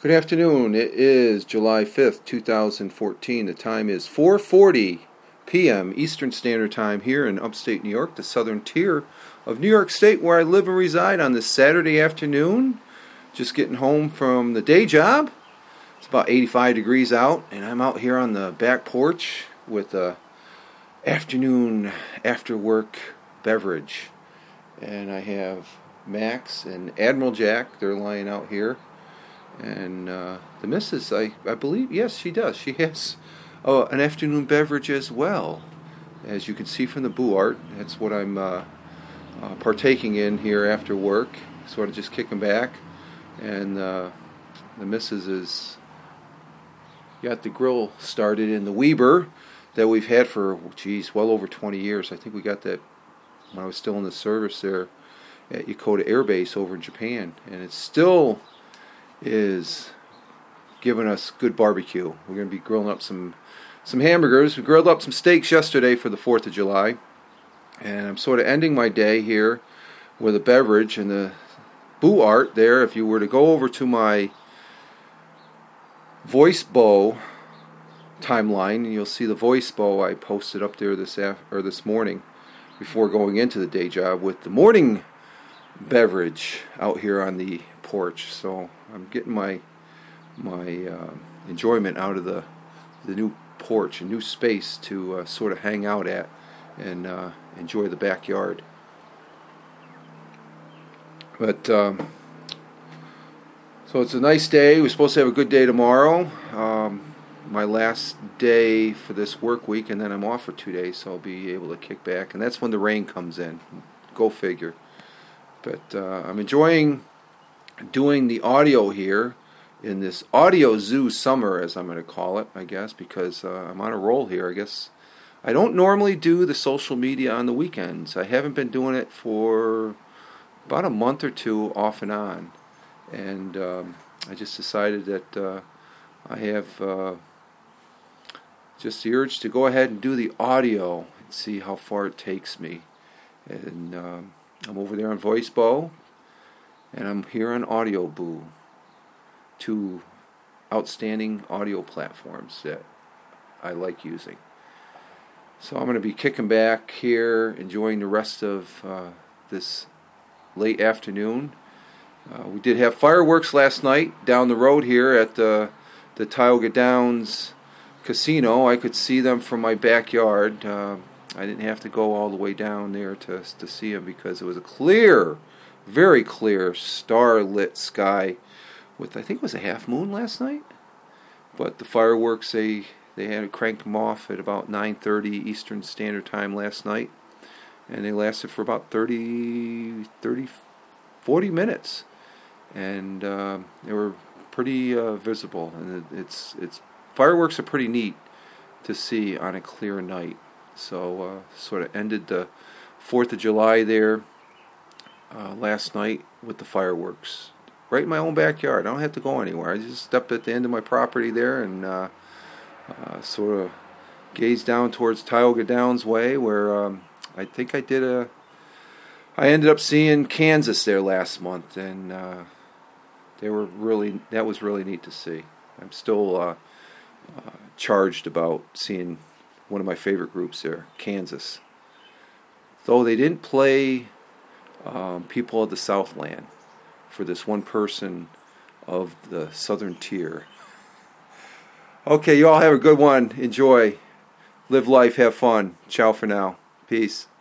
Good afternoon. It is July 5th, 2014. The time is 4:40 p.m. Eastern Standard Time here in upstate New York, the southern tier of New York State where I live and reside on this Saturday afternoon. Just getting home from the day job. It's about 85 degrees out, and I'm out here on the back porch with a afternoon after work beverage. And I have Max and Admiral Jack. They're lying out here. And the missus, I believe, yes, she does. She has an afternoon beverage as well. As you can see from the boo art, that's what I'm partaking in here after work. Sort of just kicking back. And the missus has got the grill started in the Weber that we've had for, well over 20 years. I think we got that when I was still in the service there at Yokota Air Base over in Japan. And it's still is giving us good barbecue. We're going to be grilling up some hamburgers. We grilled up some steaks yesterday for the 4th of July. And I'm sort of ending my day here with a beverage and the boo art there. If you were to go over to my voice bow timeline, you'll see the voice bow I posted up there this morning before going into the day job with the morning beverage out here on the porch. So I'm getting my enjoyment out of the new porch, a new space to sort of hang out at and enjoy the backyard. But so it's a nice day. We're supposed to have a good day tomorrow. My last day for this work week, and then I'm off for 2 days, so I'll be able to kick back. And that's when the rain comes in. Go figure. But I'm enjoying doing the audio here in this audio zoo summer, as I'm going to call it, I guess, because I'm on a roll here. I guess I don't normally do the social media on the weekends. I haven't been doing it for about a month or two off and on. And I just decided that I have just the urge to go ahead and do the audio and see how far it takes me. And I'm over there on VoiceBow, and I'm here on AudioBoo, two outstanding audio platforms that I like using. So I'm going to be kicking back here, enjoying the rest of this late afternoon. We did have fireworks last night down the road here at the Tioga Downs Casino. I could see them from my backyard. I didn't have to go all the way down there to see them because it was a clear, very clear, star-lit sky with, I think it was a half moon last night. But the fireworks, they had to crank them off at about 9:30 Eastern Standard Time last night. And they lasted for about 40 minutes. And they were pretty visible. And it's fireworks are pretty neat to see on a clear night. So sort of ended the 4th of July there last night with the fireworks. Right in my own backyard. I don't have to go anywhere. I just stepped at the end of my property there and sort of gazed down towards Tioga Downs Way, where I think I ended up seeing Kansas there last month, and that was really neat to see. I'm still charged about seeing one of my favorite groups there, Kansas. Though they didn't play People of the Southland for this one person of the southern tier. Okay, you all have a good one. Enjoy. Live life. Have fun. Ciao for now. Peace.